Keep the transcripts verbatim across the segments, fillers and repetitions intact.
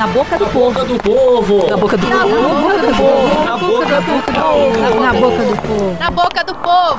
Na boca do povo. Na boca do povo. Na boca do povo. Na boca do povo. Na boca do povo. Na boca do povo.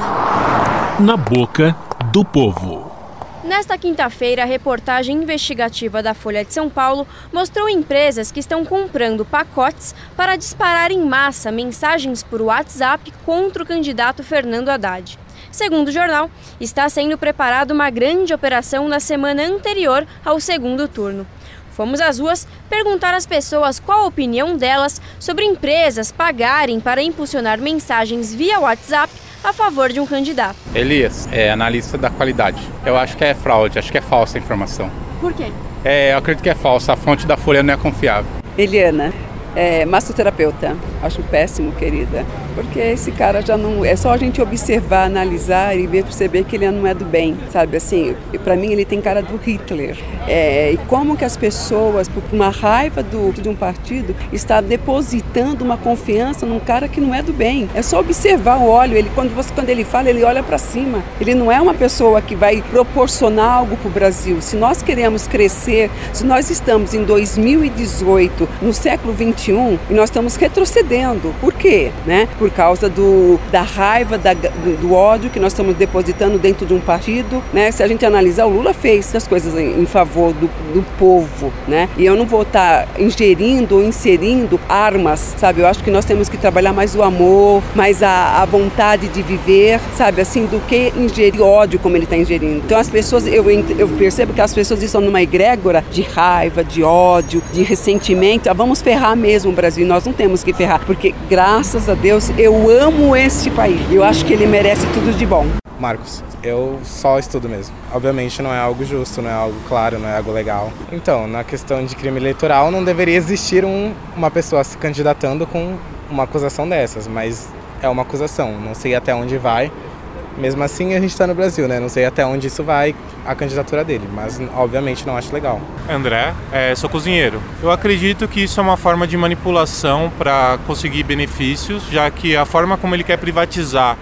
Na boca do povo. Nesta quinta-feira, a reportagem investigativa da Folha de São Paulo mostrou empresas que estão comprando pacotes para disparar em massa mensagens por WhatsApp contra o candidato Fernando Haddad. Segundo o jornal, está sendo preparada uma grande operação na semana anterior ao segundo turno. Fomos às ruas perguntar às pessoas qual a opinião delas sobre empresas pagarem para impulsionar mensagens via WhatsApp a favor de um candidato. Elias, é analista da qualidade. Eu acho que é fraude, acho que é falsa a informação. Por quê? É, eu acredito que é falsa, a fonte da Folha não é confiável. Eliana, é, massoterapeuta. Acho péssimo, querida. Porque esse cara já não... É só a gente observar, analisar e ver, perceber que ele não é do bem, sabe? Assim, pra mim ele tem cara do Hitler. É, e como que as pessoas, por uma raiva do, de um partido, está depositando uma confiança num cara que não é do bem. É só observar o óleo. Ele, quando, você, quando ele fala, ele olha pra cima. Ele não é uma pessoa que vai proporcionar algo pro Brasil. Se nós queremos crescer, se nós estamos em dois mil e dezoito, no século vinte e um, e nós estamos retrocedendo. Por quê? Né? Por causa do, da raiva, da, do, do ódio que nós estamos depositando dentro de um partido, né? Se a gente analisar, o Lula fez as coisas em, em favor do, do povo, né? E eu não vou estar ingerindo ou inserindo armas, sabe? Eu acho que nós temos que trabalhar mais o amor, mais a, a vontade de viver, sabe? Assim, do que ingerir ódio como ele está ingerindo. Então as pessoas, eu, eu percebo que as pessoas estão numa egrégora de raiva, de ódio, de ressentimento. Ah, vamos ferrar mesmo o Brasil. Nós não temos que ferrar, porque graças a Deus eu amo este país. Eu acho que ele merece tudo de bom. Marcos, eu só estudo mesmo. Obviamente não é algo justo, não é algo claro, não é algo legal. Então, na questão de crime eleitoral, não deveria existir um, uma pessoa se candidatando com uma acusação dessas, mas é uma acusação, não sei até onde vai. Mesmo assim, a gente está no Brasil, né? Não sei até onde isso vai, a candidatura dele, mas obviamente não acho legal. André, é, sou cozinheiro. Eu acredito que isso é uma forma de manipulação para conseguir benefícios, já que a forma como ele quer privatizar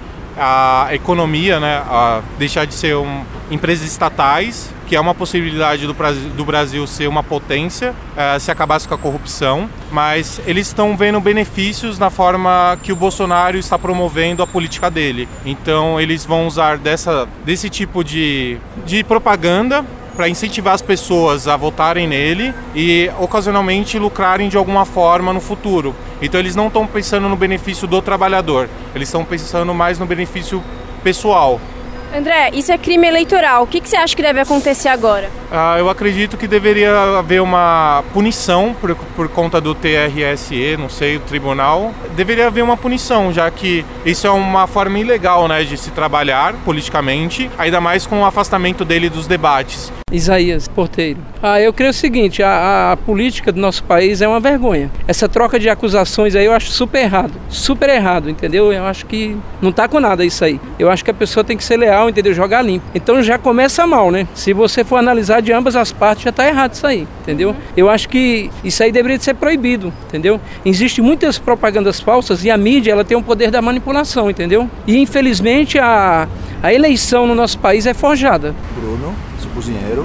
a economia, né, a deixar de ser um, empresas estatais, que é uma possibilidade do Brasil, do Brasil ser uma potência, é, se acabasse com a corrupção, mas eles estão vendo benefícios na forma que o Bolsonaro está promovendo a política dele. Então eles vão usar dessa, desse tipo de, de propaganda para incentivar as pessoas a votarem nele e ocasionalmente lucrarem de alguma forma no futuro. Então eles não estão pensando no benefício do trabalhador, eles estão pensando mais no benefício pessoal. André, isso é crime eleitoral. O que, que você acha que deve acontecer agora? Ah, eu acredito que deveria haver uma punição por, por conta do T R S E, não sei, o tribunal. Deveria haver uma punição, já que isso é uma forma ilegal, né, de se trabalhar politicamente, ainda mais com o afastamento dele dos debates. Isaías Porteiro. Ah, eu creio o seguinte, a, a política do nosso país é uma vergonha. Essa troca de acusações aí eu acho super errado, super errado, entendeu? Eu acho que não tá com nada isso aí. Eu acho que a pessoa tem que ser leal, entendeu? Jogar limpo. Então já começa mal, né? Se você for analisar de ambas as partes, já tá errado isso aí, entendeu? Eu acho que isso aí deveria ser proibido, entendeu? Existem muitas propagandas falsas e a mídia, ela tem o poder da manipulação, entendeu? E infelizmente a, a eleição no nosso país é forjada. Bruno, sou cozinheiro.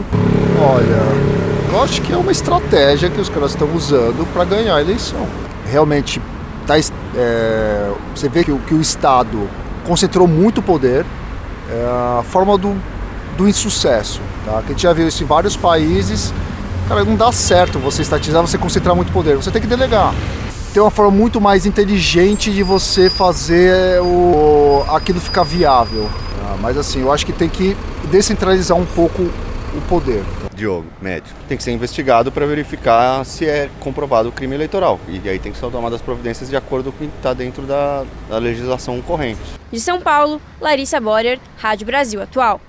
Olha, eu acho que é uma estratégia que os caras estão usando para ganhar a eleição. Realmente, tá, é, você vê que, que o Estado concentrou muito poder, é, a forma do, do insucesso, tá? Que a gente já viu isso em vários países. Cara, não dá certo você estatizar, você concentrar muito poder, você tem que delegar. Tem uma forma muito mais inteligente de você fazer o, aquilo ficar viável. Tá? Mas assim, eu acho que tem que descentralizar um pouco o poder. Diogo, médico. Tem que ser investigado para verificar se é comprovado o crime eleitoral. E aí tem que ser tomadas providências de acordo com o que está dentro da, da legislação corrente. De São Paulo, Larissa Borer, Rádio Brasil Atual.